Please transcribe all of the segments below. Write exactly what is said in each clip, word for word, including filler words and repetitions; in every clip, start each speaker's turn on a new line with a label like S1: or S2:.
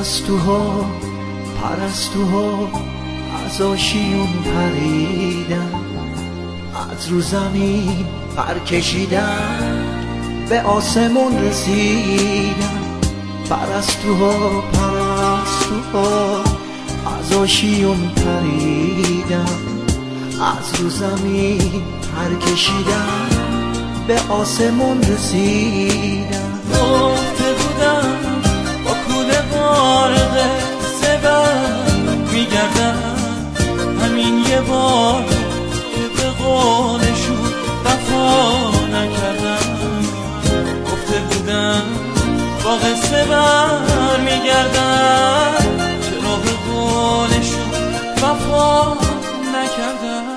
S1: پرستوها پرستوها از آشیون پریدن، از رو زمین پر کشیدن، به آسمون رسیدن. پرستوها پرستوها از آشیون پریدن، از رو زمین پر کشیدن، به آسمون رسیدن.
S2: گفته بودم با کوله وارد سبن میگردن، همین یه بار که به قولشون وفا نکردن. گفته بودم با قصه بر میگردن، چرا به قولشون وفا نکردن.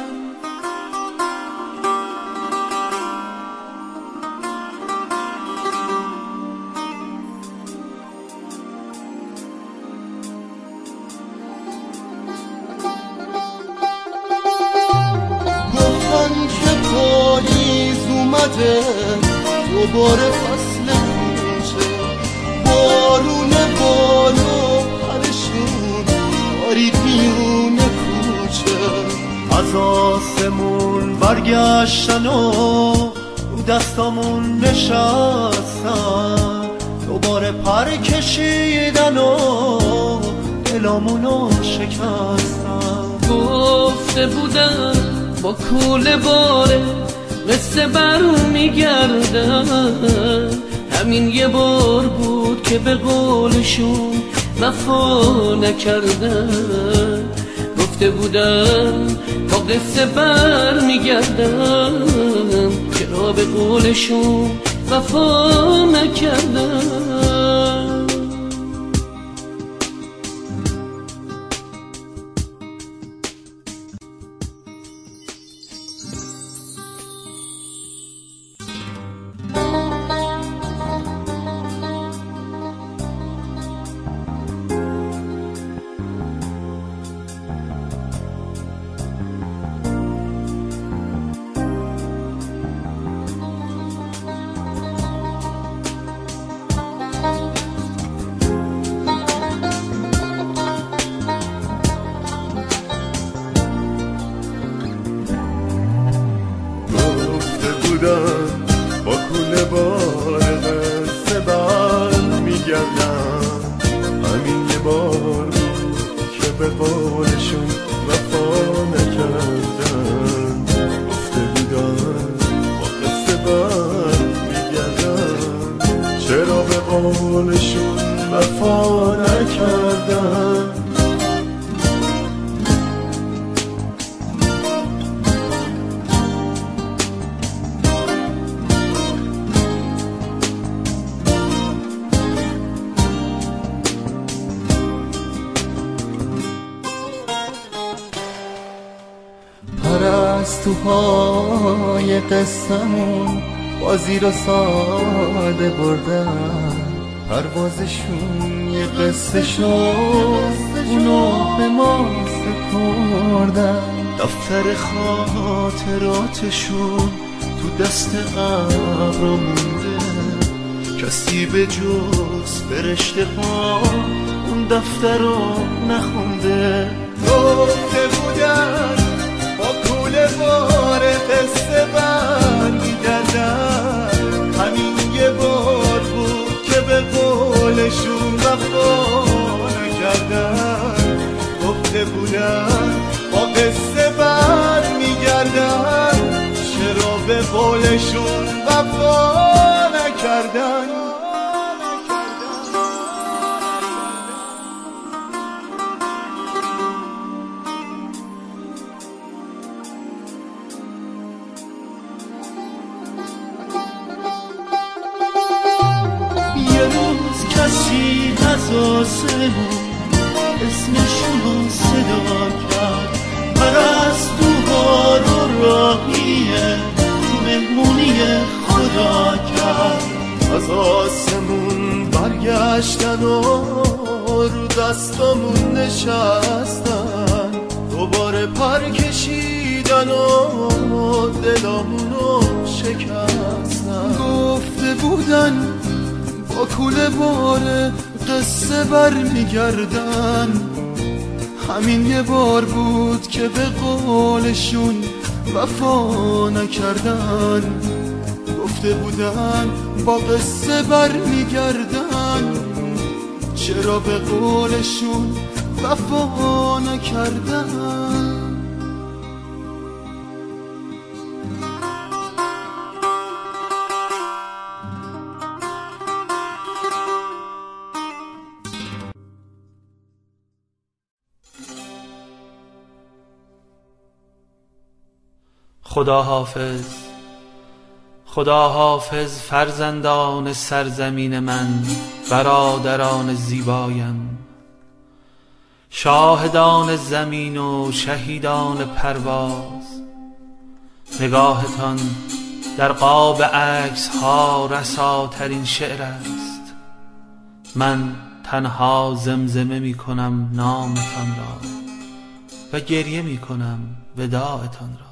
S3: دوباره فصل کوچه، بارون بالا پرشون بارید میون کوچه.
S4: از آسمون برگشتن و رو دستامون نشستن، دوباره پر کشیدن و دلامونو شکستن.
S5: گفته بودن با کوله باره قصه برو میگردن، همین یه بار بود که به قولشون وفا نکردن. گفته بودن با قصه بر میگردن، چرا به قولشون وفا نکردن.
S4: با کوله بار قصه بر میگردم، همین یه بار بود که به قولشون وفا نکردن. گفته بودن با قصه بر میگردم، چرا به قولشون وفا نکردن.
S3: پرستوهای قصه‌مون بازی رو ساده بردن، پروازشون یه قصه شد اونو به ما سپردن.
S1: دفتر خاطراتشون تو دست ابر مونده، کسی به جز فرشته ها اون دفتر رو نخونده.
S4: گفته بودن با کوله بار قصه بر میگردن، همین یه بار بود که به قولشون وفا نکردن. گفته بودن با قصه بر میگردن، چرا به قولشون وفا نکردن.
S1: کسی از آسمون اسمشون صدا کرد، پرستوها رو راهی مهمونی خدا کرد.
S4: از آسمون برگشتن و رو دستامون نشستن، دوباره پر کشیدن و دلامونو شکستن.
S3: گفته بودن با کوله بار
S4: قصه بر میگردن. همین یه بار بود که به قولشون وفا نکردن. گفته بودن با قصه بر میگردن، چرا به قولشون وفا نکردن؟
S2: خدا حافظ، خدا حافظ فرزندان سرزمین من، برادران زیبایم، شاهدان زمین و شهیدان پرواز. نگاهتان در قاب عکس ها رساترین شعر است. من تنها زمزمه می کنم نامتان را و گریه می کنم وداعتان را.